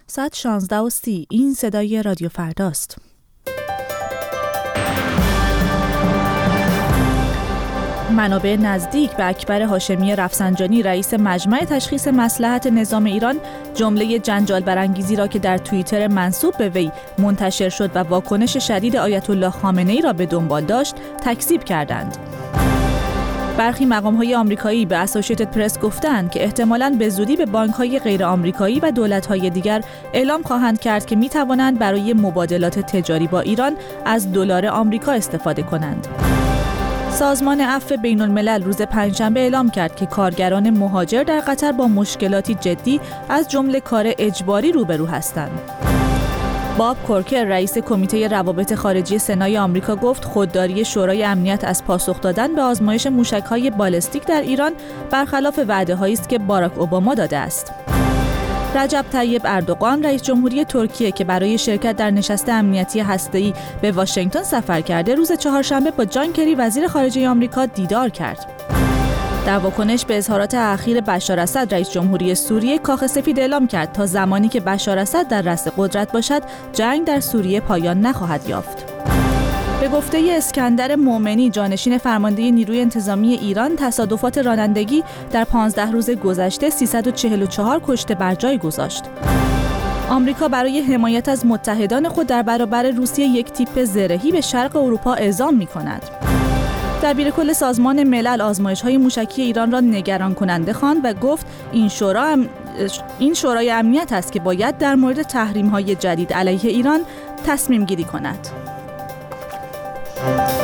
ساعت 16:30. این صدای رادیو فرداست. منابع نزدیک به اکبر هاشمی رفسنجانی رئیس مجمع تشخیص مصلحت نظام ایران جمله جنجال برانگیزی را که در توییتر منسوب به وی منتشر شد و واکنش شدید آیت الله خامنه‌ای را به دنبال داشت تکذیب کردند. برخی مقام‌های آمریکایی به اسوسییتد پرس گفتند که احتمالاً به زودی به بانک‌های غیر آمریکایی و دولت‌های دیگر اعلام خواهند کرد که می‌توانند برای مبادلات تجاری با ایران از دلار آمریکا استفاده کنند. سازمان عفو بین‌الملل روز پنجشنبه اعلام کرد که کارگران مهاجر در قطر با مشکلاتی جدی از جمله کار اجباری روبرو هستند. باب کورکر رئیس کمیته روابط خارجی سنای آمریکا گفت خودداری شورای امنیت از پاسخ دادن به آزمایش موشک‌های بالستیک در ایران برخلاف وعده‌هایی است که باراک اوباما داده است. رجب طیب اردوغان رئیس جمهوری ترکیه که برای شرکت در نشست امنیتی هسته‌ای به واشنگتن سفر کرده روز چهارشنبه با جان کری وزیر خارجه آمریکا دیدار کرد. در واکنش به اظهارات اخیر بشار اسد رئیس جمهوری سوریه کاخ سفید اعلام کرد تا زمانی که بشار اسد در رأس قدرت باشد جنگ در سوریه پایان نخواهد یافت. به گفته اسکندر مومنی جانشین فرمانده نیروی انتظامی ایران تصادفات رانندگی در 15 روز گذشته 344 کشته بر جای گذاشت. آمریکا برای حمایت از متحدان خود در برابر روسیه یک تیپ زرهی به شرق اروپا اعزام می‌کند. دبیر کل سازمان ملل آزمایش‌های موشکی ایران را نگران کننده خواند و گفت این شورای امنیت است که باید در مورد تحریم‌های جدید علیه ایران تصمیم گیری کند.